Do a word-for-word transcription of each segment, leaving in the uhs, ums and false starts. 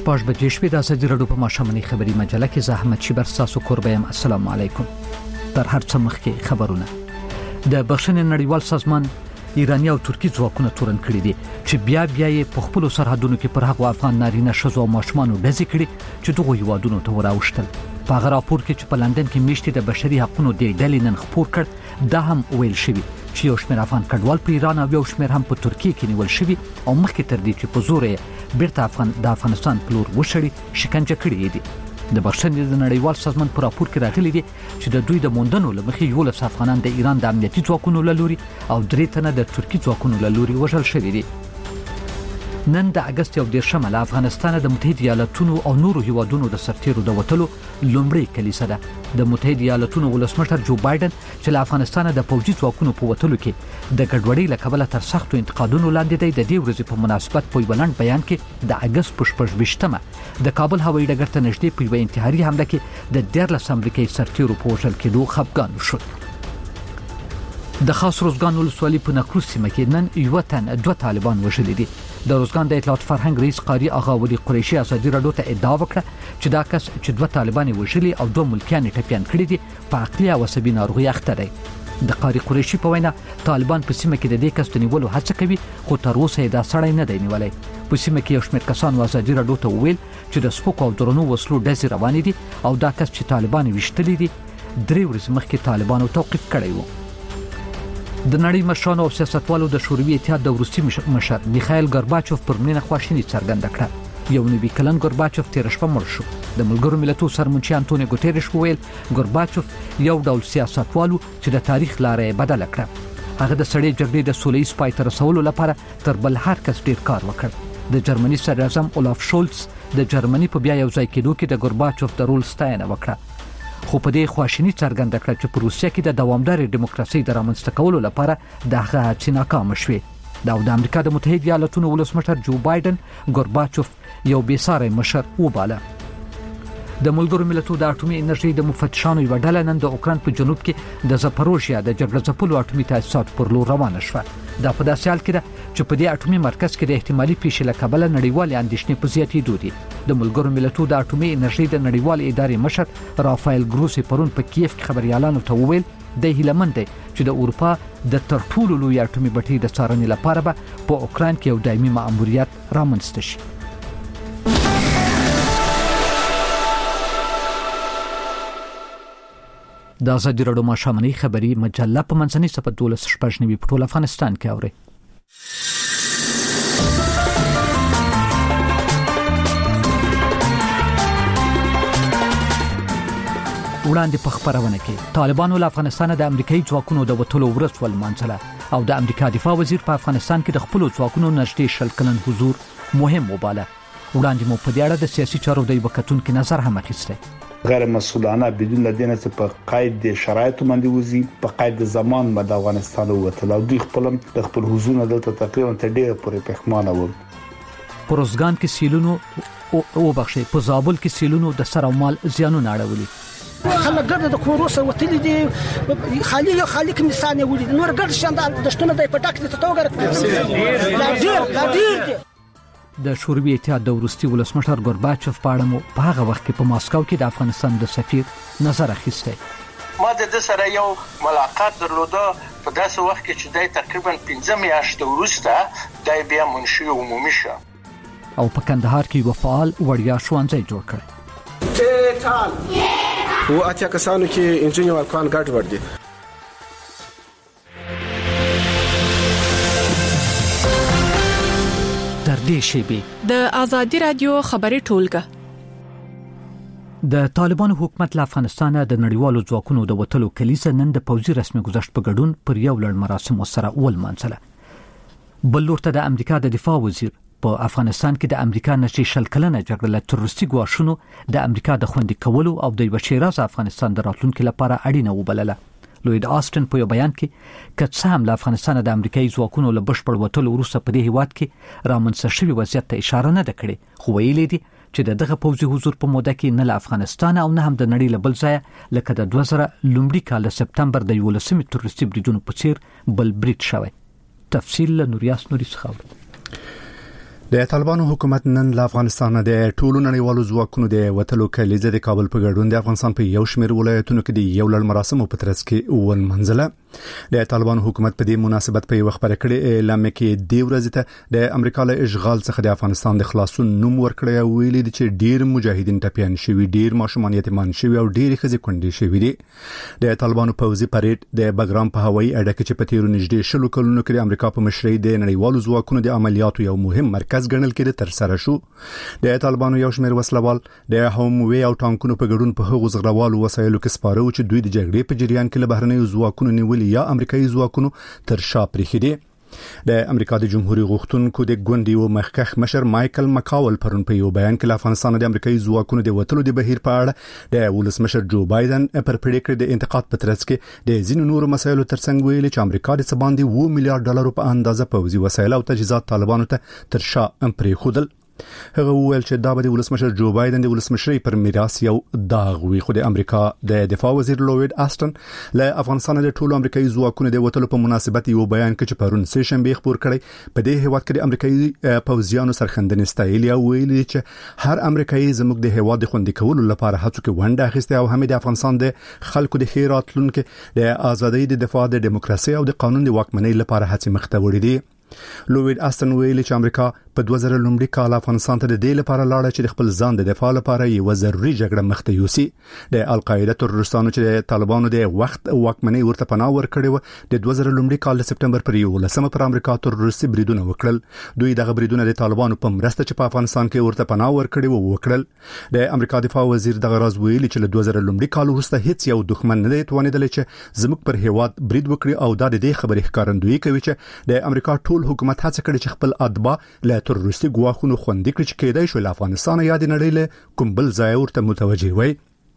شپږ بجې شپې د ازادي راډیو په ماشومنۍ خبري مجله کې زحمت شبر تاسو قربایم. السلام علیکم. تر هر څه مخکې خبرونه. د بخښنې نړیوال سازمان ایرانی او ترکی ځواکونه تورن کړی دي چې بیا بیا یې په خپل سرحدونو کې پر هغو افغان نارینه ښځو او ماشومانو ډزې کړي چې دغه هیوادونو ته وراوښتل. په هغه راپور کې چې په لندن کې میشتې د بشري حقوقو د ډلې نن خپور کړ، دا هم ویل شوی چې یو شمېر افغان کډوال په ایران او یو شمېر هم په ترکیه کې نیول شوی او مخکې تر دې چې په زور یې بیرته افغان د افغانستان په لور وشړي شکنجه کړي دي. د بخښنې د نړیوال سازمان په راپور کې راغلي دي چې د دوی د موندنو له مخې یولس افغانان د ایران د امنیتي ځواکونو له لوري او درې تنه د ترکي ځواکونو له لوري وژل شوي دي. نن د اگست یو دیرشمه له افغانستان د متحده ایالاتونو او نورو هیوادونو د سرتیرو د وټلو لومړی کلیسه ده. د متحده ایالاتونو ولسمشر جو بایدن چې له افغانستان د پوځي ځواکونو په وټلو کې د ګډوډۍ له کبله تر سختو انتقادونو لاندې دی، د دې ورځې په مناسبت په یو لنډ بیان کې د اگست په شپږ ویشتمه د کابل هوایي ډګر ته نږدې په یوه انتحاري حمله کې د دیارلس امریکایي سرتیرو په وژل کېدو خفګان شو. د خاص روزګان ولسوالۍ په نکروز سیمه کې نن یو تن دوه طالبان وژلي دي. د روزګان د اطلاعات فرهنګ رئیس قاری آغا ولی قریشي ازادي راډیو ته ادعا وکړه چې دا کس چې دوه طالبان وژلي او دوه ملکیان ټپيان کړي دي په عقلي او عصبي ناروغي اخته دي. د قاری قریشي په وینا طالبان په سیمه کې د دې کس د نیولو هڅه کوي، خو تر اوسه دا سړی نه دی نیولای. په سیمه کې یو شمېر کسان ازادي راډیو ته وویل چې د سپوک او درنو وسلو ډزې روانې دي او دا کس چې طالبان ویشتلي دي درې ورځې مخکې طالبانو توقیف کړی وو. د نړۍ مشرانو او سیاستوالو د شوروي اتحاد د وروستي مشر میخایل ګورباچوف پر مړینه خواشیني څرګنده کړه. یو نوي کلن ګورباچوف تیر شپه مړ شو. د ملګرو ملتونو سرمنشي انټونیو ګوتيريش وویل ګورباچوف یو ډول سیاستوالو چې د تاریخ لارې بدل کړه. هغه د سړې جګړې د سولې سپای ته رسولو لپاره تر بل هر کس ډیر کار وکړ. د جرمني صدر اعظم اولاف شولز د جرمني په بیا یو ځای کېدو کې د ګورباچوف د رول ستاینه وکړه، خو په دې خواشیني څرګنده کړه چې په روسیه کې د دوامدارې دیموکراسي د رامنځته کولو لپاره د هغه هڅې ناکامه شوې. دا د امریکا د متحده ایالاتونو ولسمشر جو بایدن ګورباچوف یو بېساری مشر وباله. د ملګرو ملتونو د اټومي انرژي د مفتشانو یو ډله نن د اوکراین په جنوب کې د زاپاروژیا د جګړه ځپلو اټومي تاسیسات پر لور روانه شوه. دا په داسې حال کې ده چې په دې اټومي مرکز کې د احتمالي پیښې له کبله نړیوالې اندېښنې په زیاتېدو دي. د ملګرو ملتونو د اټومي انرژي د نړیوال ادارې مشر رافایل ګروسي پرون په کیف کې خبريالانو ته وویل د هیلمند دی چې د اروپا د تر ټولو لوی اټومي بټۍ د څارنې لپاره به په اوکراین کې یو دایمي مأموریت رامنځته شي. د ازادي راډیو ماشومنۍ خبري مجله په منځنۍ صفحه دولس شپږ نوي په ټول افغانستان کې اوري. وړاندې په خبرونه کې طالبانو له افغانستان د امریکایي ځواکونو د وټلو ورځ ولمانځله او د امریکا دفاع وزیر په افغانستان کې د خپل ځواکونو نږدې شل کلن حضور مهم وباله. وړاندې مو په دې اړه د سیاسي چارو د وکتونکو نظر هم اخیسته. غیر مسئولانه بدون لدینه چې په قید د شرایطو باندې وزي په قید زمان د افغانستان وته او دوی خپل د خپل حضور نه دلته تقریبا تر ډیره پورې پښمانه و. پروزګان کې سیلونو او بخښي په زابل کې سیلونو د سر او مال زیانونه اړولي. خلک ګرد د کوروسه وتلی دي خالي یو خالق مثال ولید نور ګرد شاند د شتونه د پټاک ته توګر لا ډیر لا ډیر. د شوروي اتحاد د وروستي ولسمشر ګورباچوف په اړه مو په هغه وخت کې په ماسکو کې د افغانستان د سفیر نظر اخیسته. ما د دې سره یو ملاقات درلوده په داسې وخت کې چې د تقریبا پنځه میاشتې وروسته د بیا منشي عمومي شو او په کندهار کې یو فعال وړیا ښوونځی جوړ کړ. ټال و اتیا کسانو کې انجینر والکان ګډ ور دي. د ازادي رادیو خبري ټولګه. د طالبانو حکومت له افغانستان د نړیوالو ځواکونو د وټلو کلیسه نن د پوځي رسمي گذشت په ګډون پر یو لړ مراسم سره ولمانځله. بل لورته د امریکا د دفاع وزیر په افغانستان کې د امریکا نشي شل کلنه جګړه له تروریستي ګواښونو د امریکا د خوندي کولو او د بشیراز افغانستان د راتلونکو لپاره اړینه وبلله. لوید آستن په یو بیان کې کڅ هم له افغانستان د امریکایي ځواکونو له بشپړ وټلو وروسته په دې هیواد کې رامنځته شوی وضعیت ته اشاره نه ده کړې، خو ویلي دي چې دغه پوځي حضور په موده کې نه له افغانستان او نه هم د نړۍ له بل ځایه لکه د دوه زره لومړي کال سپتمبر د یولسمې تروریستي بریدونو په څیر بل برید شوی. تفصیل له نوریاس نوري څخه. د طالبانو حکومت نن له افغانستان د ټولو نړیوالو ځواکونو د وټلو کلیزه د کابل په ګډون د افغانستان په یو شمېر ولایتونو کې د یو لړ مراسمو په ترڅ کې ول منځله. د طالبانو حکومت په دې مناسبت په یو خبره کړې اعلان کې دی ورځ ته د امریکا له اشغال څخه د افغانستان د خلاصون نوم ورکړی او ویلي دي چې ډیر مجاهدین ټپيان شوي، ډیر ماشومان یتیمان شوي او ډیر ښځې کونډې شوي دي. د طالبانو پوځي پریډ د بګرام په هوایي اډه کې چې په تیرو نږدې شلو کلونو کې د امریکا په مشرۍ د نړیوالو ځواکونو د عملیاتو یو مهم مرکز ګڼل کېده تر سره شو. د طالبانو یو شمېر وسلوال د هموي او ټانکونو په ګډون په هغو زغروالو وسایلو کې سپاره چې دوی د جګړې په جریان کې له بهرنیو ځواکونو نیولي یا امریکایي ځواکونو تر شا پرېښي دي. د امریکا د جمهوریت غوښتونکو د ګوندي او مخکخ مشر مايكل ماکاول پرون په یو بیان کې له افغانستان د امریکایي ځواکونو د وټلو د بهیر په اړه د ولسمشر جو بایدن پر پریکړه د انتقاد په ترڅ کې د ځینو نورو مسایلو ترڅنګ ویلي چې امریکا د سباندي و میلیارډ ډالر په اندازه پوځي وسایل او تجهیزات طالبانو ته تر شا پرې خودل. هغه وویل چې دا به د ولسمشر جو بایدن د ولسمشرۍ پر میراث یو داغ وي. خو د امریکا د دفاع وزیر لوید آستن له افغانستان د ټولو امریکایي ځواکونو د وټلو په مناسبت یو بیان کې چې پرون سه شنبه خبر کړی په دې هیواد کې د امریکایي پوځیانو سرخندنې ستایلي او ویلي چې هر امریکایي زموږ د هیواد د خوندي کولو لپاره هڅو کې ونډه اخیسته او هم د افغانستان د خلکو د خیرات لونکو د ازادۍ د دفاع د دیموکراسي او د قانون د واکمنۍ لپاره هڅې مخته وړي دي. لوید آستن ویلي چې امریکا په دوه زره لومړي کال افغانستان ته د دې لپاره لاړه چې د خپل ځان د دفاع لپاره یو ضروري جګړه مخته یوسي. د القاعده تروریستانو چې د طالبانو د وخت واکمنۍ ورته پناه ورکړې و د دوه زره لومړي کال د سپټمبر پر یولسمه پر امریکا تروریستي بریدونه وکړل. دوی دغه بریدونه د طالبانو په مرسته چې په افغانستان کې ورته پناه ورکړې و وکړل. د امریکا دفاع وزیر دغه راز ویلي چې له دوه زره لومړي کال وروسته هیڅ یو دښمن نه دی توانیدلی چې زموږ پر هیواد برید وکړي او دا د دې خبرې ښکارندویي کوي چې د امریکا ټول حکومت هڅه کړې چې خپل اتباع له تروریستي ګواښونو خوندي کړي چې کېدای شي له افغانستان یا د نړۍ له کوم بل ځای ورته متوجه وي.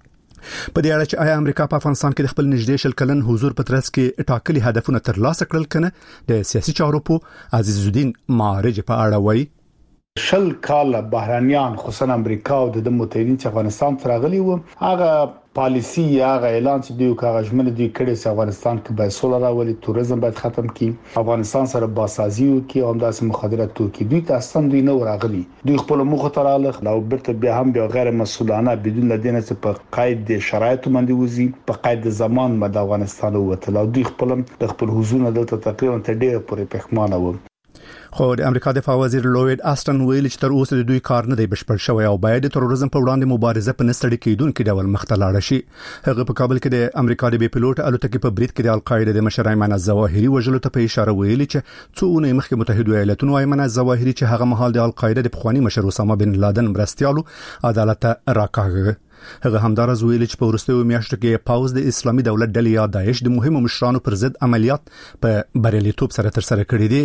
په دې اړه چې آیا امریکا په افغانستان کې د خپل نږدې شل کلن حضور په ترڅ کې ټاکلي هدفونه ترلاسه کړل کنه د سیاسي چارو په عزیز الدین معارج په اړه وایي. شل کال بهرانيان خصوصا امریکا او د متحدین چې افغانستان ته راغلي وو هغه پالیسی هغه اعلان چې دوی کاغذمن دوی کړي چې افغانستان کې به سوله راولي، توریزم باید ختم کړي، افغانستان سره باسازي وکړي او همداسې مخدرات توکي. دوی تاسو دوی نه راغلي، دوی خپل مخ ته راغله او برته بیا هم بیا غیر مسؤلانه بدون لدینه چې په قید د شرایطو باندې وزي په قید زمان مد افغانستان وته او دوی خپل د خپل حضور دلته تقریبا تر ډیره پورې پښمانه و. خو د امریکا دفاع وزیر لوید آستن ویل چې تر اوسه د دوی کار نه دی بشپړ شوی او باید د تروریزم په وړاندې مبارزه په نستړي کېدونکو ډول مخته لاړ شي. هغه په کابل کې د امریکا د بي پيلوټ الوتکې په برید کې د القاعده د مشر ایمن الظواهري وژلو ته په اشاره ویلي چې څو اونۍ مخکې متحده ایالاتونو ایمن الظواهري چې هغه مهال د القاعده د پخوانی مشر اسامه بن لادن مرستيالو عدالت راکاږي. هغه همدارز ویل چې په وروستیو میاشتو کې پاوز د اسلامي دولت ډلې یا داعش د مهمو مشرانو پر ضد عملیات په بریالیتوب سره تر سره کړي دي.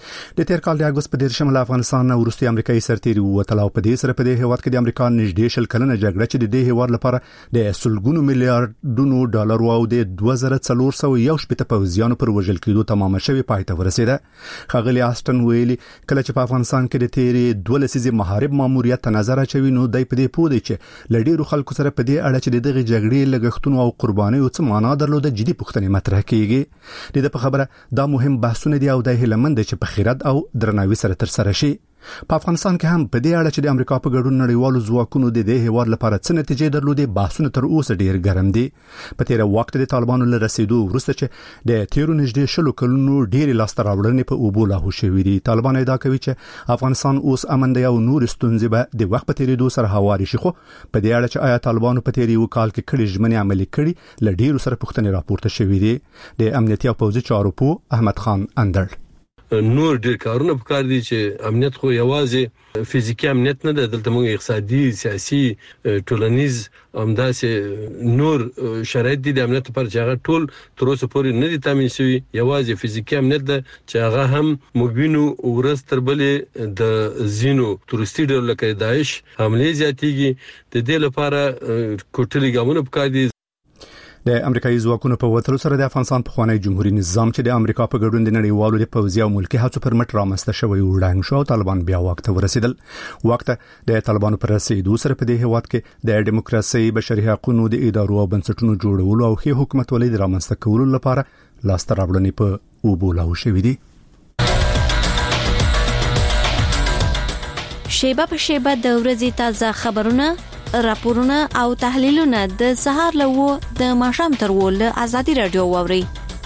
د تیر کال د اگست په دیرشم له افغانستان نه وروستي امریکایي سرتیري ووتل او په دې سره په دې هیواد کې د امریکا نږدې شل کلنه جګړه چې د دې هیواد لپاره د سلګونو میلیارډونو ډالر او د دوه زره څلور سوه یو شپږ پوځیانو پر وژل کېدو تمام شوی پای ته ورسېده. ښاغلي آستن ویلي کله چې په افغانستان کې د تیرې دوه لسیزې محارب ماموریت ته نظر اچوي نو دای په دې پوه دی چې لډیرو خلکو سره په دې اړه چې دغه جګړې لګښتونو او قربانیو څه معنا درلوده جدي پوښتنې مطرح کیږي. د په خبره دا مهم بحثونه دي او د هیلمند چې په خیرات او درناوي سره تر سره شي. په افغانستان کې هم په دې اړه چې د امریکا په ګډون نړیوالو ځواکونو د دې هیواد لپاره څه نتیجې درلودې بحثونه تر اوسه ډیر ګرم دي. په تیر وخت د طالبانو له رسیدو وروسته چې د تیرو نږدې شلو کلونو ډیر لاسته راوړنې په اوبو لاهو شوې دي. طالبان ادعا کوي چې افغانستان اوس امن دی او نور ستونزې به د وخت په تیریدو سره هواري شي. خو په دې اړه چې آیا طالبانو په تیر یو کال کې کړي ژمنې عملي کړي ل ډیرو سره پوښتنې راپورته شوې دي. د امنیتي او پوځي چارو په احمد خان اندړ نور ډیر کارونه پکار دي چې امنیت خو یوازې فزیکی امنیت نه ده، دلته موږ اقتصادي، سیاسي، ټولنیز همداسې نور شرایط دي د امنیت لپاره چې هغه ټول تر اوسه پورې نه دي تامین شوي. یوازې فزیکی امنیت ده چې هغه هم موږ وینو ورځ تر بلې د ځینو تروریستي ډلو لکه داعش حملې زیاتېږي. د دې لپاره کوټلي ګامونه پکار دي. د امریکایي ځواکونو په وتلو سره د افغانستان پخوانی جمهوریت نظام چې د امریکا په ګډون د نړیوالو د پوځي او ملکی هڅو پر مټ رامنځته شوی وړاندې شو. طالبان بیا واک ته ورسېدل. واک ته د طالبانو پر رسیدو سره په دې هیواد کې د دیموکراسي، بشري حقوقو، د ادارو او بنسټونو جوړولو او ښه حکومت ولې رامنځته کولو لپاره لاسته راوړنې په اوبو لاهو شوې دي. شیبه په شیبه د ورځې تازه خبرونه، راپورونه او تحلیلونه د سهار له و د ماښام تر و له آزادي رادیو واوري.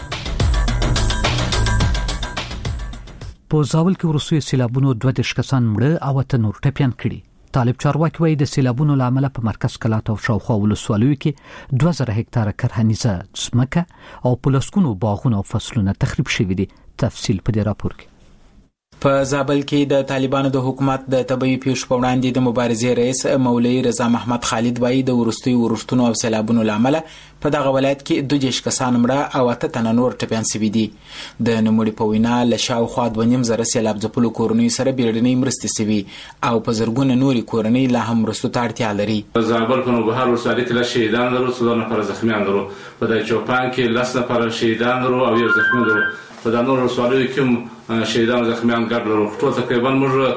په زاول کې ورسوي سیلابونو دوه دیش کسان مړه او ته نور ټپيان کړي. طالب چارواکي وایي د سیلابونو لامل په مرکز کلات او شاوخوا ولسوالیو کې دوه زره هکتاره کرهنیزه ځمکه او پلسکونو باغونه او فصلونه تخریب شوي دي. تفصیل په دې راپور کې. په زابل کې د طالبانو د حکومت د طبي پیښو په وړاندې د مبارزې رئیس مولوی رضا محمد خالد وایي د ورستي ورښتونو او سیلابونو لامل په دغه ولایت کې دوه دیش کسان مړه او اته تنه نور ټپيان شوي دي. د نوموړي په وینا له شاوخوا دوه نیم زره سیلاب ځپلو کورنۍ سره بیړنۍ مرستې شوي او په زرګونه نورې کورنۍ لا هم مرستو ته اړتیا لري. زابل په نوبهار ولسوالۍ کې له شهیدان لرو، څلور نفره زخمیان لرو، په د چوپان کې لس نفره شهیدان لرو او یو زخمی لرو. په د نورو ولسوالیو کې شهیدان او زخمیان ګډ لرو. ټول تقریبا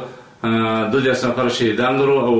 موږ دوه دیرش نفره شهیدان لرو او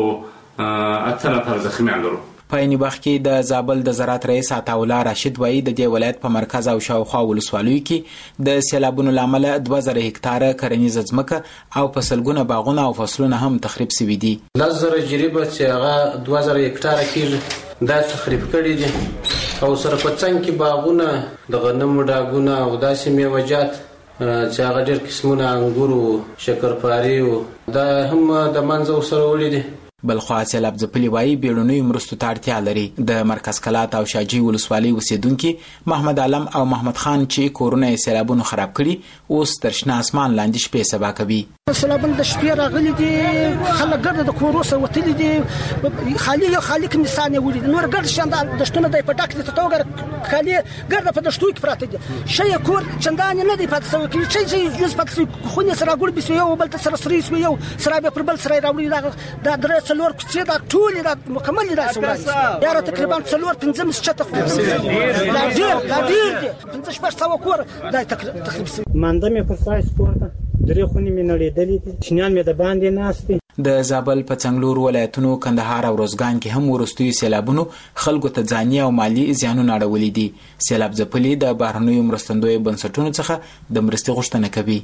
اته نفره زخمیان لرو. په عین وخت کې د زابل د زراعت رئیس عطاالله راشد وایي د دې ولایت په مرکز او شاوخوا ولسوالیو کې د سیلابونو لامل دوه زره هکتاره کرنیزه ځمکه او فصلګونه باغونه او فصلونه هم تخریب شوي دي. لس زره جریبه چې هغه دوه زره هکتاره کېږي دا تخریب کړي دي او سره په څنګ کې باغونه د غنمو ډاګونه او داسې میوه‌جات چې هغه ډېر قسمونه انګور او شکرپارې او دا هم د منځه سره وړي دي. بلخوا سیلاب ځپلي وایي بیړنیو مرستو ته اړتیا لري. د مرکز کلات او شاجوی ولسوالۍ اوسیدونکي محمد عالم او محمد خان چې کورونه یې سیلابونو خراب کړي اوس تر شنه اسمان لاندې شپې سبا کوي. سیلابونه د شپې راغلي دي، خلک ګرده د کورو سره وتلي دي، خالي یو خالي کې نسان یې ولیدي، نور ګرد شاندار دشتونه دی په ډک دي ته وګوره خالي ګرده په دشتو کې پراته دي. شی کور چندان نه دی پاتې شوی کې چې چې جز پاتې شوی خو نه سره ګول بي یو بل ته سره سري یو سره به پر بل سره راوړي دا درې څلور چې دا ټول دا مکمل دا سوال یاره تقریبا څلور پنځه مسچته خو لا ډیر لا ډیر دي پنځه شپږ سوه کور دا تقریبا مانده مې په سایس کوړه درې خونې مې نړېدلې دي، شنیان مې د باندې ناست دي. د زابل په څنګلور ولایتونو کندهار او روزګان کې هم ورستوي سیلابونو خلکو ته ځاني او مالی زیانونه اړولي دي. سیلاب ځپلي د بهرنیو مرستندویو بنسټونو څخه د مرستې غوښتنه کوي.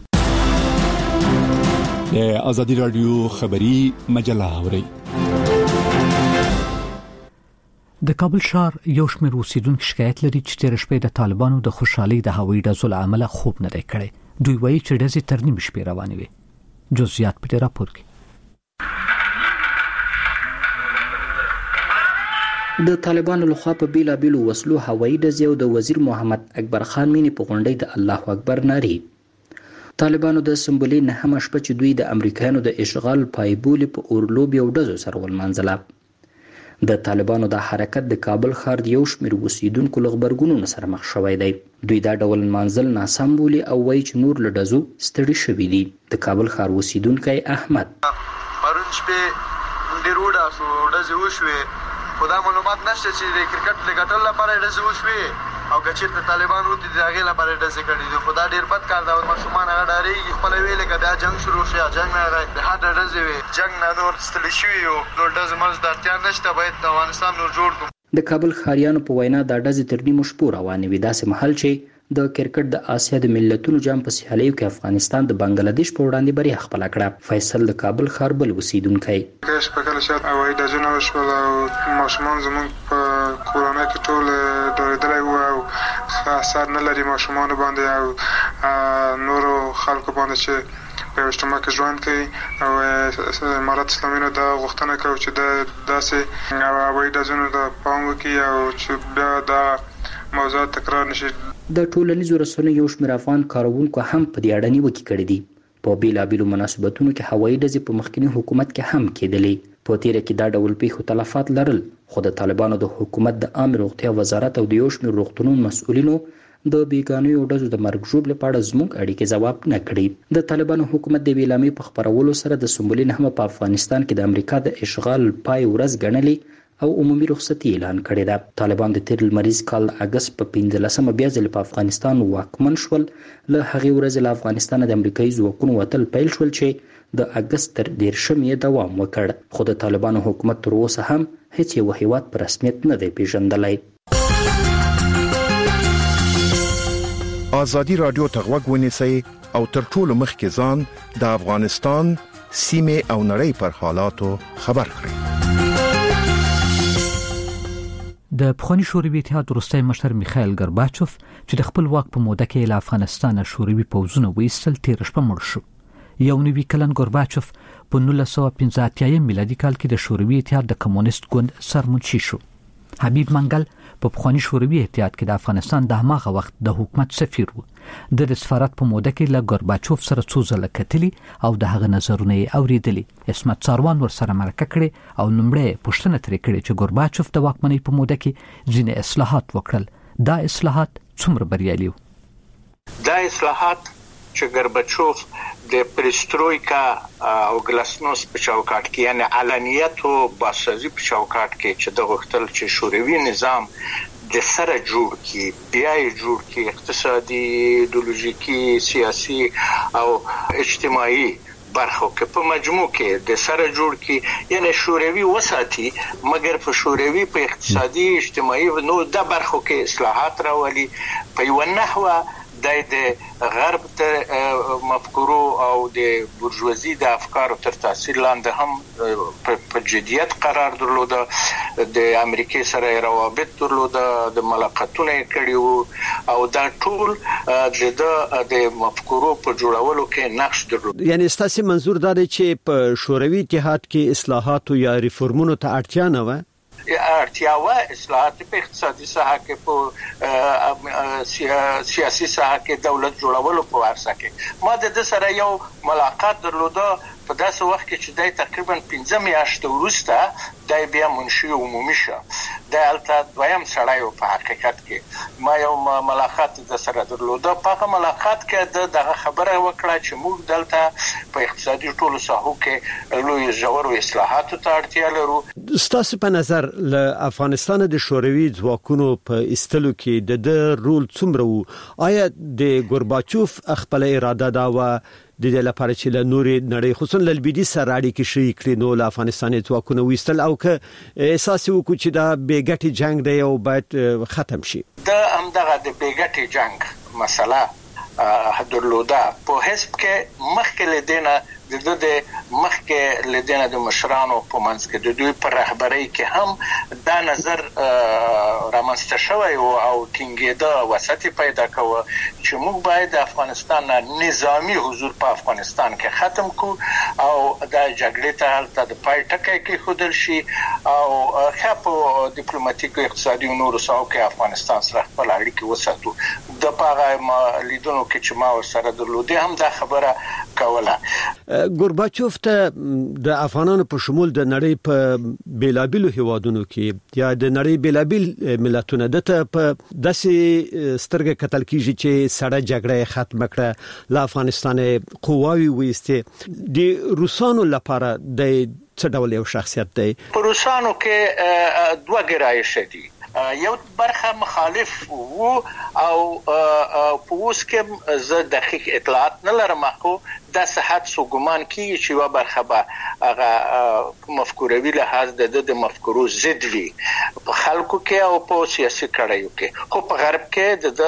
د آزادي رادیو خبری مجله اوري. د کابل ښار یو شمېر اوسیدونکو شکایت لري چې تیر شپې د طالبانو د خوشحالي د هوایي ډزو له امله خوب نه دی کړی. دوی وایي چې ډزې تر نیمې شپې روانې وي. جزئیات په دې راپور کې. د طالبانو لخوا په بیلابیلو وسلو هوایي ډزې او د وزیر محمد اکبر خان مینی په غونډې د الله اکبر ناري. طالبانو د سمبولي نهمه شپه چې دوی د امریکایانو د اشغال پایبولې په اورلوب یو ډزو سره ولمانځله. د طالبانو د حرکت د کابل ښار یو شمېر اوسیدونکو له غبرګونونو سره مخ شوی دی. دوی دا ډول منزل ناسم بولي او وایي چې نور له ډزو ستړي شوي دي. د کابل ښار اوسیدونکی احمد پرون شپې ډېر وډه شو ډزې وشوې خو دا معلومات نشته چې د کرکټ د ګټلو لپاره ډزې وشوې او که چېرته طالبان وتې د هغې لپاره ډزې کړي دي خو دا ډېر بد کار دی او ماشومان هغه ډارېږي خپله ویلې که بیا جنګ شروع شي جنګ نه د حده ډزې وي جنګ نه نور ستړي شوي یو نور ډزې مرز د اړتیا نشته باید د افغانستان نور جوړ کړو. د کابل ښاریانو په وینا دا ډزې تر نیمو شپو روانې وي داسې مهال چې د کرکټ د آسیا د ملتونو جام په سیالیو کې افغانستان د بنگلاديش په وړاندې بریا خپله کړه. فیصل د کابل ښار بل اوسیدونکی کله په کله شات هوایي ډزونه وشول او ماشومان زموږ په کورونه کې ټول ډارېدلی وو او اثر نه لري ماشومانو باندې او نورو خلکو باندې چې په یو اجتماع کې ژوند کوي او امارت اسلامي نه دا غوښتنه کوي چې د داسې هوایي ډزونو ته پام وکړي او چې بیا دا موضوع تکرار نشي. د ټولنیزو رسنیو یو شمېر افغان کاروونکو هم په دې اړه نیوکې کړې دي. په بیلابیلو مناسبتونو کې هوایي ډزې په مخکني حکومت کې هم کېدلې. په تیره کې دا ډول پیښو تلفات لرل خو د طالبانو د حکومت د عامه روغتیا وزارت او د یو شمېر روغتونونو مسؤلینو د بیګانیو ډزو د مرګ ژوبلې په اړه زموږ اړیکې ځواب نه کړي. د طالبانو حکومت د ویلامې په خپرولو سره د سمبولي نهمه په افغانستان کې د امریکا د اشغال پای ورځ ګڼلې او عمومي رخصتي اعلان کړې ده. طالبان د تیر لمریز کال د اګست په پنځلسمه بیا ځل په افغانستان واکمن شول. له هغې ورځې له افغانستانه د امریکایي ځواکونو وتل پیل شول چې د اګست تر دېرشمې یې دوام وکړ خو د طالبانو حکومت تر اوسه هم هیڅ یو هیواد په رسمیت نه دی پیژندلی. آزادي رادیو ته غوږ ونیسئ او تر ټولو مخکې ځان د افغانستان سیمه او نړۍ پر حالاتو خبر کړي. د پخوانی شوروي اتحاد وروستی مشر میخائیل ګورباچوف چې د خپل واک په موده کې له افغانستان شوروي پوځونه وایستل تیر شپه مړ شو. یو نوي کلن ګورباچوف په نولس سوه پنځه اتیا میلادي کال کې د شوروي اتحاد د کمونیست ګوند سرمنشي شو. حبیب منګل په پخوانی شوروي اتحاد کې د افغانستان د هماغه وخت د حکومت سفیر و. د سفارت په موده کې له ګورباچوف سره څو ځله کتلی او د هغه نظرونه یې اوریدلي. عصمت ساروان ورسره مرکه کړې او لومړی پوښتنه ترې کړې چې ګورباچوف د واکمنۍ په موده کې ځینې اصلاحات وکړل. دا اصلاحات څومره بریالي وو؟ دا اصلاحات چې ګورباچوف د پرسترویکا او ګلاسنوس په چوکاټ کې یعنی علانیت او باسازي په چوکاټ کې چې د غوښتل چې شوروي نظام د سره جوړ کی بیا یې جوړ کی اقتصادي، ایدئولوژیکي، سیاسي او اجتماعي برخو کې په مجموع کې د سره جوړ کی یعنی شوروي وساتي مګر په شوروي په اقتصادي اجتماعي نو د برخو کې اصلاحات راولي په یو نحوه د غرب تر مفکورو او د بورژوازي د افکارو تر تاثیر لاندې هم په جديت قرار درلوده. د امریکای سره روابط درلوده، د ملاقاتونه کړي او دا ټول د د مفکورو په جوړولو کې نقش درلود. یعنی ستاسو منظور دا دی چې په شوروي اتحاد کې اصلاحات یا ریفورمونو ته اړتیا نه و؟ اړتیاوه اصلاحات په اقتصادي ساحه کې په سیاسي ساحه کې دولت جوړولو په ورسره کې ما د سره یو ملاقات درلوده په داسې وخت کې چې دای تقریبا پنځه میاشتې وروسته دای بیا منشي عمومي شو. د الته دویم سړی په حقیقت کې ما یو ملاقات د سره درلوده. په هغه ملاقات کې دغه خبره وکړه چې موږ دلته په اقتصادي ټولو ساحو کې لوی ژور اصلاحات ته اړتیا لرو. ستاسو په نظر له افغانستان د شوروي ځواکونو په استلو کې د رول څومره وو؟ آیا د ګورباچوف خپل اراده دا و د دې لپاره چې له نوري نړۍ خصوصا له لویدي سره اړیکې شي کړي نو له افغانستان ځواکونو وستل او که احساس وکړي چې دا بیګټي جنگ دی او باید ختم شي؟ دا همدغه د بیګټي جنگ مسله درلوده. په حسب کې مخکې لدینه د د مخکې لدینه د مشرانو په منځ کې د دوی پر رهبرۍ کې هم دا نظر رامنځته شوی او ټینګېده وساتې پیدا کوه چې موږ باید د افغانستان نظامی حضور په افغانستان کې ختم کو او دا جګړې ته هلته د پای ټکی کې خودل شي او خاپو ډیپلوماټیک اقتصادي او نورو ساو کې افغانستان سره خپل اړیکې وساتو. د پاغه لیدونکو کې چې ما ورسره درلوده هم دا خبره کوله. ګورباچوف ته د افغانانو په شمول د نړۍ په بیلابیلو هیوادونو کې یا د نړۍ بیلابیل ملتونو دته په داسې سترګه کتل کیږي چې سړه جګړه ختم کړه، له افغانستان قواوی وېسته. د روسانو لپاره د څه ډول یو شخصیت دی؟ په روسانو کې دوه ګرایش دي. یو برخه مخالف وو او په اوس کې زه دقیق اطلاعات نه لرم خو د صحت سو ګمان کیږي چې یو برخه به هغه مفکوروي لحاظ د د مفکورو ضد وي په خلکو کې او په سیاسي کړایو کې، خو په غرب کې د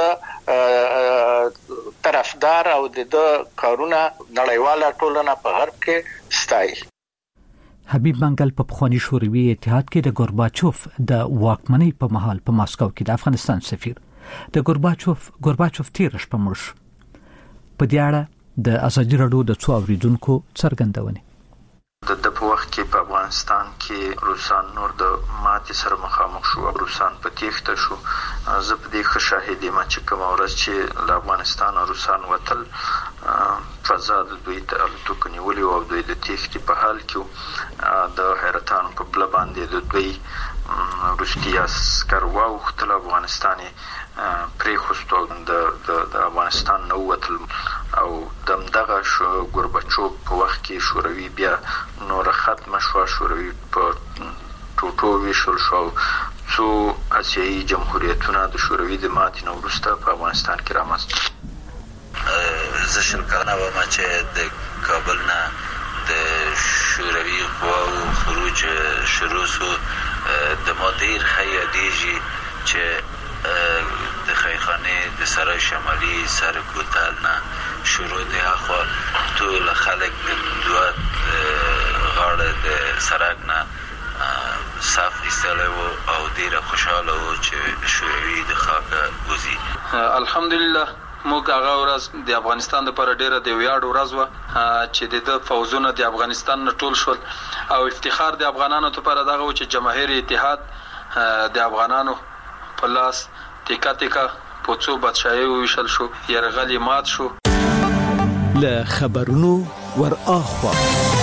طرفدار او د کارونه نړیواله ټولنه په غرب کې ستایي. حبیب منګل په پخوانی شوروي اتحاد کې د ګورباچوف د واکمنۍ په مهال په ماسکو کې د افغانستان سفیر. د ګورباچوف ګورباچوف تیر شپه مړ شو. په دې اړه د ازادي راډیو د څو اوریدونکو څرګندونه د د په وخت کې په افغانستان کې روسان نور د ماتې سره مخامخ شو، روسان په تیښته شو. زه په دې ښه شاهد یم چې کومه ورځ چې له افغانستان روسان وتل فضا د دوی ته الوتکو نیولې او دوی د تیښتې په حال کې د حیرتان په بله باندې د دوی وروستي عسکر واوښتل، افغانستان یې پرېښوست او د افغانستان نه ووتل او د همدغه ګورباچوف په وخت کې شوروي بیا نوره ختمه شوه، شوروي په ټوټو ویشل شو. څو اسیایي جمهوریتونه د شوروي د ماتې نه وروسته په افغانستان کې رامنځته. زه شل کلنه وم چې د کابل نه د شوروي قواو خروج شروع شو. د ما ډېر ښه یادېږي چې د خیرخانې د سرای شمالي سر کوتل نه شروع دی اخو ټول خلک د دوه غاړه د سړک نه صاف ایستلی و او ډېره خوشحاله و چې شوروي د خاکه وځي. الحمدلله موږ هغه ورځ د افغانستان لپاره ډېره د ویاړ ورځ وه چې د ده فوزونه د افغانستان نه ټول شول او افتخار د افغانانو لپاره دغه و چې جماهیر اتحاد د افغانانو په لاس تیکه تیکه په څو بادشاهي وویشل شو، یرغل یې مات شو. له خبرونو ور اخوا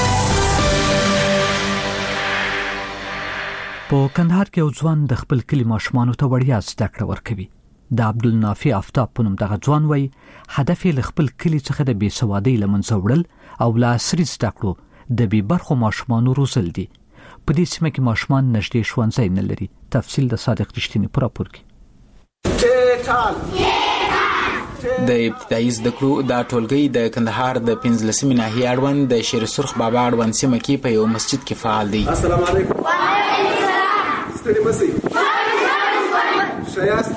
په کندهار کې یو ځوان د خپل کلي ماشومانو ته وړیا زده کړه ورکوي. د عبدالنافع آفتاب په نوم دغه ځوان وایي هدف یې له خپل کلي څخه د بې سوادۍ له منځه وړل او له عصري زده کړو د بې برخو ماشومانو روزل دي. په دې سیمه کې ماشومان نږدې ښوونځی نه لري. تفصیل د صادق رښتینی په راپور کې. د ابتدایي زده کړو دا ټولګي د کندهار د پنځلسمې ناحیې اړوند د شیر سرخ بابا اړوند سیمه کې په یو مسجد کې فعال دی. السلام علیکم. ستړي مسئ شایست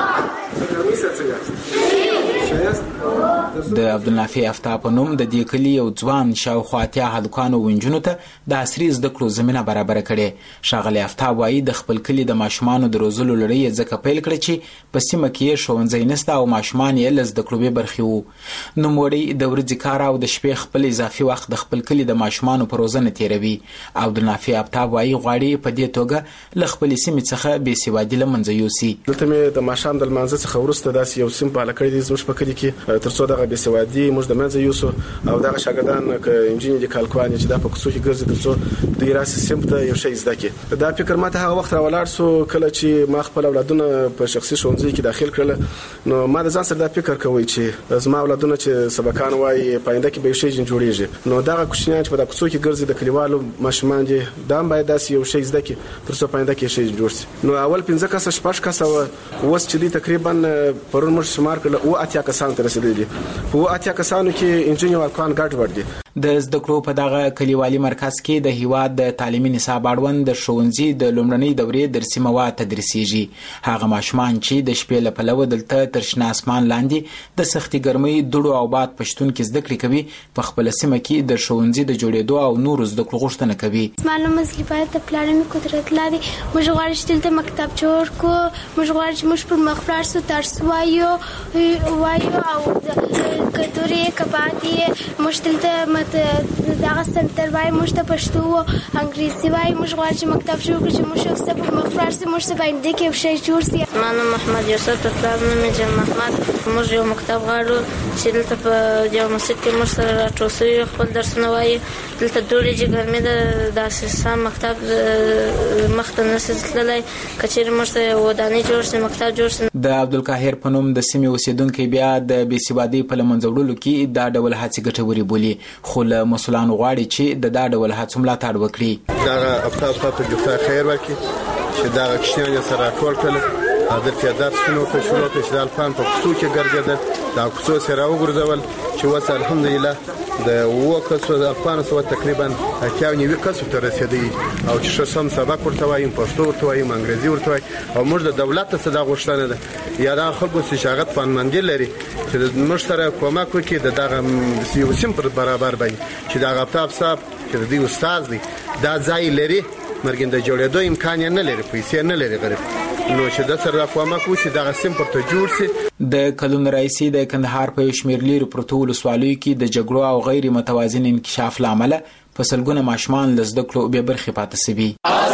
ګرمیسه څنګه شایست د عبدالنافع آفتاب په نوم د دې کلي یو ځوان شاوخوا اتیا هلکانو ونجونو ته د عصري زده کړو زمینه برابره کړې. ښاغلی آفتاب وایي د خپل کلي د ماشومانو د روزلو لړۍ یې ځکه پیل کړه چې په سیمه کې یې ښوونځی نشته او ماشومان یې له زده کړو بې برخې وو. نوموړی د ورځې کار او د شپې خپل اضافي وخت د خپل کلي د ماشومانو په روزنه تېروي. عبدالنافع آفتاب وایي غواړي په دې توګه له خپلې سیمې څخه بې سوادي له منځه یوسي. دلته مې د ماښام د لمانځه څخه وروسته داسې یو سیم پاله کړی دی زموږ په کلي کې تر څو دغه بې سوادي موږ د منځه یوسو او دغه شاګردان که انجینر دي کالکوان چې دا په کوڅو کې ګرځي تر څو دوی راسي سیم ته یو شی زده کړي. دا فکر ماته هغه وخت راولاړ سو کله چې ما خپل اولادونه په شخصي ښوونځي کې داخل کړل. نو ما د ځان سره دا فکر کوي چې زما اولادونه چې سبقان وایي پاینده کې به یو شی جوړیږي. نو دغه کوچنیان چې په دغه کوڅو کې ګرځي د کلیوالو ماشومان دي دا هم باید داسې یو شی زده کړي تر څو پاینده کې شی جوړ شي. نو اول پنځه کسه شپږ کسه اوس چې دی تقریبا پرون موږ شمار کړل او اتیا کسان ته رسیدلي دي. په اتیا کسانو کې انجینر والکان ګډ ور دي. د زده کړو په دغه کلیوالي مرکز کې د هیواد د تعلیمي نصاب اړوند د ښوونځي د لومړنۍ دورې درسي مواد تدریسیږي. هغه ماشومان چې د شپې له پلوه دلته تر شنه اسمان لاندې د سختې ګرمۍ دوړو او باد په شتون کې زده کړې کوي په خپله سیمه کې د ښوونځي د جوړېدو او نورو زده کړو غوښتنه کوي. معلوم مزلي باید د پلانونو قدرت لري. موږ غواړو چې دلته مکتب جوړ کړو. موږ غواړو چې موږ پر مخ لاړ شو درس وایو وایو او کلتوري کبادي موږ دلته دغه سنتر وای موږ ته پښتو او انګریزي وای. موږ غواړو چې مکتب شروع کړو چې موږ یو څه په مخ لاړ شو موږ څه باندې کې یو شی جوړ شي. ما نوم محمد یوسف په پلان مې جان محمد. موږ یو مکتب غواړو چې دلته په یو مسجد کې موږ سره راټول شو خپل درسونه وایي. دلته ډېرې چې ګرمي ده د اساسان مکتب مخ ته نشي تللی کچېرې موږ ته ودانۍ جوړ شي مکتب جوړ شي. د عبدالقاهر په نوم د سیمې اوسیدونکي بیا د بې سوادۍ په له منځه وړلو کې دا ډول هڅې ګټورې بولي خو له مسؤلانو غواړي چې د دا ډول هڅو ملاتړ وکړي. دغه افکار ته جوړه خیر ورکړي چې دغه کښینه سره ټول کړي حاضر کې درسونه په شروع کې شدال پام په کوڅو کې ګرځیدل دا کوڅو سره وګرځول چې وس الحمدلله د وکړو د افغان سو تقریبا اتیا نیو کسو ته رسیدي او چې شسم سبق ورته وایم پښتو ورته وایم انګریزي ورته وایم او موږ د دولت څخه دا غوښتنه ده یا دا خلکو چې شاګرد فنمندي لري چې موږ سره کومک وکړي د دغه سیاسي پر برابر باندې چې دا غطاب صاحب چې د استاد دی دا ځای لري مرګند جوړېدو امکان نه لري پیسې نه لري غریب نو چې د سره کومک وشي دا سیم پرته جوړ شي. د کلون رئیسي د کندهار په شمیر لیرو پروتول سوالوي کې د جګړو او غیر متوازن انکشاف لامل په سلګونه ماشومان لزده کړو به برخه پاتې سوي.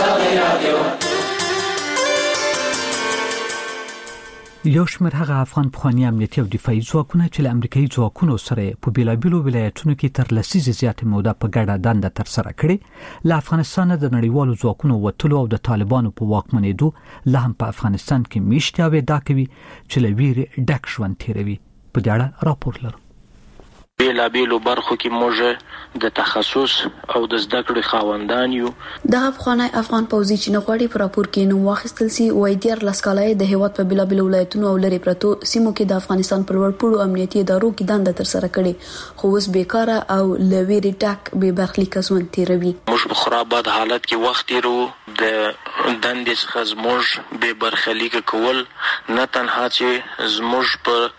یو شمېر هغه افغان پخواني امنیتي او دفاعي ځواکونه چې له امریکایي ځواکونو سره په بیلابیلو ولایتونو کې تر لسیزې زیاتې موده په ګډه دنده ترسره کړې له افغانستان د نړیوالو ځواکونو وتلو او د طالبانو په واکمنېدو لا هم په افغانستان کې میشته ودا کوي چې له ویرې ډک ژوند تیروي. په دې اړه راپور لرو. بیلا بیلو برخو کې موږ د تخصص او د زده کړې خاوندان یو. د افغاني افغان پوځي چې نغواړي په راپور کې نو واخیستل سي وای ډیر لاسکالای د هیواد په بیلا بیلو ولایتونو او لری پرتو سیمو کې د افغانستان په لوړ پوړو امنیتي ادارو کې دنده تر سره کړي خو اوس بیکاره او لویری ټاک به برخلیک ژوند تیروي. موږ په خرابات حالت کې وخت تیرو د دندې څخه زموږ به برخلیک کول نه تنها چې زموږ په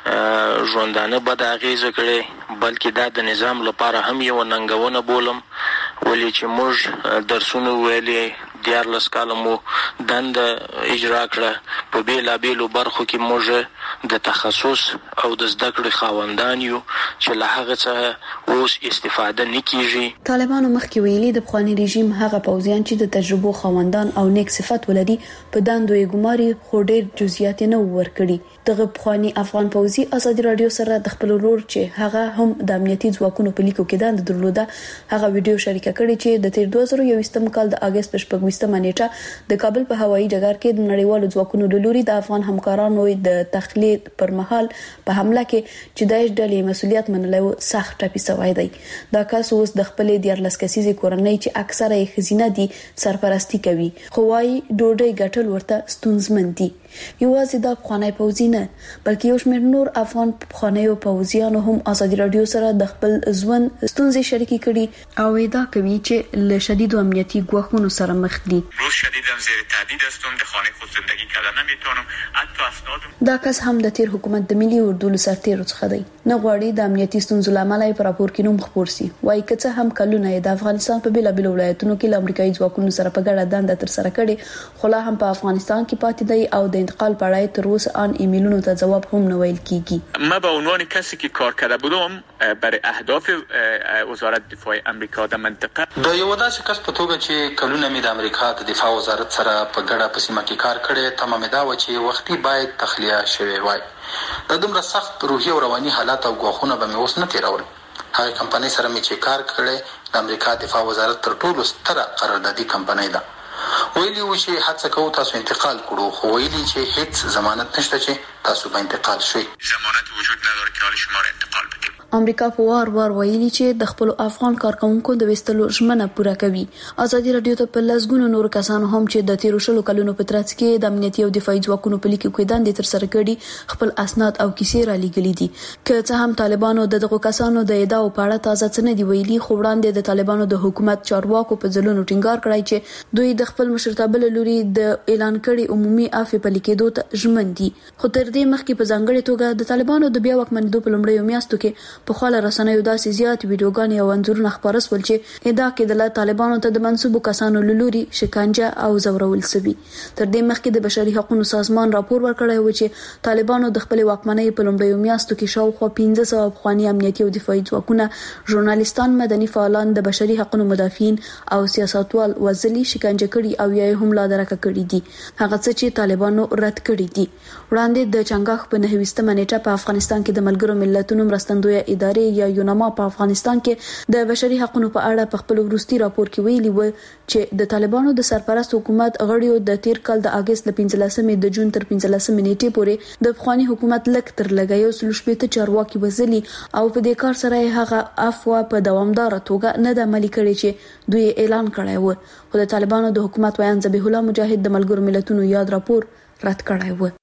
ژوندانه بد اغیزه کړي، بلکې دا د نظام لپاره هم یو ننګونه بولم، ولې چې موږ درسونه ویلې دیارلس کاله مو دنده اجرا کړه، په بیلابیلو برخو کې موږ د تخصص او د زده کړې خاوندان یو چې له هغه څخه اوس استفاده نه کیږي. طالبانو مخکې ویلي د پخواني رژیم هغه پوځیان چې د تجربو خاوندان او نیک صفت ولري په دندو یې ګماري، خو ډېر جزئیات نه ورکړي. دغه پخواني افغان پوځي ازادي رادیو سره د خپل ورور چې هغه هم د امنیتي ځواکونو په لیکو کې دند درلوده هغه ویډیو شریکه کړې چې د تیر دوه زره یوویشتم کال د اگست په شپږویشتمه نیټه د کابل په هوایي ډګر کې د نړیوالو ځواکونو له لوري د افغان همکارانو د تخلیه پر مهال په حمله کې چې داعش ډلې مسؤلیت منلی و سخت ټپي شوی دی. دا کس اوس د خپلې دیارلس کسیزې کورنۍ چې اکثره یې ښځینه دي سرپرستی کوي، خو وايي ډوډۍ ګټل ورته ستونزمن دي. یوازې دا پخوانی پوځي نه بلکې یو شمېر نور افغان پخوانیو پوځیانو هم ازادي رادیو سره د خپل ژوند ستونزې شریکې کړي او ادعا کوي چې له شدید امنیتي ګواښونو سره مخ دي. روز شدیداً زیر تهدید هستم، در خانه خود زندگی کردن نمیتونم، حتی اسناد دا کس هم د تیر حکومت د ملي اردو له سرتیرو څخه دی. نه غواړي د امنیتي ستونزو لامل یې په راپور کې نوم خپور سي. وايي که څه هم کلونه د افغانستان په بیلابیلو ولایتونو کې له امریکایي ځواکونو سره په ګډه دنده تر سره کړي، خو لا هم په افغانستان کې پاتې دی او د انتقال په اړه تر اوسه ان ایمیلونو ته جواب هم نه ویل کیږي. ما به عنوان کسی که کار کرده بودم برای اهداف وزارت دفاع امریکا در منطقه د یو داسې کس په توګه چې کلونه مې د امریکا د دفاع وزارت سره په ګډه په سیمه کې کار کړی، تمام دا و چې وختي باید تخلیه شوی وای. د دومره سخت روحي او رواني حالات او ګواښونه به مې اوس نه تیرول. هغه کمپنۍ سره مې چې کار کړی د امریکا دفاع وزارت تر ټولو ستره قراردادي کمپنۍ ده. ویلي و چې هڅه کوو تاسو انتقال کړو، خو ویلي چې هیڅ ضمانت نشته چې تاسو به انتقال شئ. ضمانت وجود نداره که حال شما را انتقال بدیم. امریکا په وار وار ویلي چې د خپل افغان کارکونکو د وستلو ژمنه پوره کوي. ازادي رادیو ته په لږګونو نور کسانو هم چې د تیر شلو کلونو په ترڅ کې د امنیتي او دفاعي ځواکونو په لیکو کې دندې تر سره کړي خپل اسناد او کیسې را لېږلي دي. که څه هم طالبانو د دغو کسانو د ادعاو په اړه تازه څه نه دی ویلي، خو وړاندې د طالبانو د حکومت چارواکو په ځلونو ټینګار کړی چې دوی د خپل مشرتابه له لوري د اعلان کړي عمومي عفو په لیکېدو ته ژمن دي. خو تر دې مخکې په ځانګړې توګه د طالبانو د بیا واکمنېدو په لومړیو میاشتو کې په خپل رسنیو داسې زیات ویډیوګانې او انځورونه خپاره شول چې ادعا کېدله طالبانو ته د منسوبو کسانو له لوري شکنجه او ځورول شوي. تر دې مخکې د بشري حقوقو سازمان راپور ورکړی و چې طالبانو د خپل واکمنۍ په لومړیو میاشتو کې شاوخوا پنځه سوه افغاني امنیتي او دفاعي ځواکونه، ژورنالیستان، مدني فعالان، د بشري حقوقو مدافعین او سیاستوال وزلي شکنجه کړي او یا هم لا درکه کړي دي، هغه څه چې طالبانو رد کړي دي. وړاندې د چنګاښ په نهه نیټه په افغانستان کې د ملګرو ملتونو مرستندویه ادارې یا یونما په افغانستان کې د بشري حقوقو په اړه په خپل وروستي راپور کې ویلي و چې د طالبانو د سرپرست حکومت غړیو د تیر کال د اگست ل پنځلسمې د جون تر پنځلسمې نیټې پورې د افغاني حکومت لک تر لګا یو سل شپږ چارواکي وزلي او په دې کار سره هغه عفو په دوامدار توګه نه د عملي کړي چې دوی اعلان کړی و. خو د طالبانو د حکومت ویان ذبیح الله مجاهد د ملګرو ملتونو یاد راپور رد کړی و.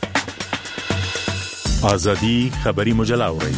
ازادي خبري مجله اوري.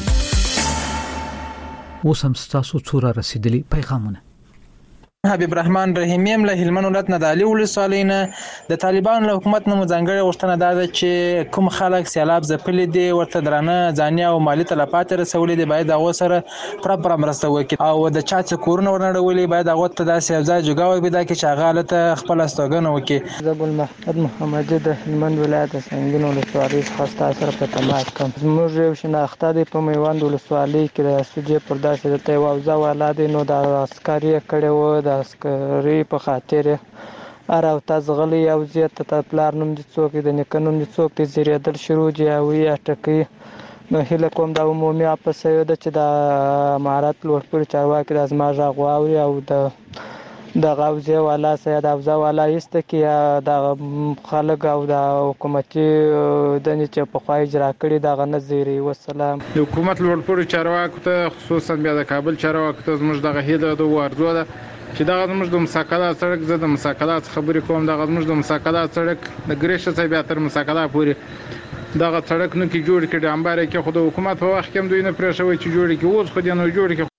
اوس هم ستاسو څوره رسیدلی پیغامونه. حبیب رحمان رحیمیم له هلمند ولایت نه د علي ولسوالۍ نه د طالبانو له حکومت نه ځانګړې غوښتنه دا ده چې کوم خلک سیلاب ځپلي دي ورته درانه ځاني او مالي تلفات رسولي دي باید هغه سره پوره پوره مرسته وکړي او د چا چې کورونه ورنړولي باید هغه ته داسې یو ځای جوګه وکړي چې هغه هلته خپله استوګنه وکړي. زه ګلمحمد محمدي د هلمند ولایت د سنګین ولسوالۍ څخه ستاسو سره په تماس کوم. زموږ یو شناخته دی په میوند ولسوالۍ کې د سوجې پر داسې دلته یو اوزه والا دی، نو د عسکر یې کړی و، د عسکري په خاطر ار او تزغلی او زیات ته پلار نوم دي څوک د نیکه نوم دي څوک دي زیریدل شروع جي او یا ټکی نو هله کوم د عمومي اپس یو د چې د امارات لوړپوړي چارواکي د ازماژه غواوري او د د غوځه والا سید افزا والا است کې د خلک او د حکومتي د نیچه په خوای اجرا کړی د غنځيري والسلام. حکومت لوړپوړي چارواکي ته خصوصا بیا د کابل چارواکي ته زموږ دغه هیله د ورزو ده چې دا زموږ د مساکلات سړک زه د مساکلات خبرې کوم. دا زموږ د مساکلات سړک د ګریشه څخه بیا تر مساکلات پورې دا سړک نو کې جوړ کړي امباره کې خو د حکومت په وخت کې هم دوی نه پرېښوي چې جوړ کړي، اوس خو دې نه جوړ کړي.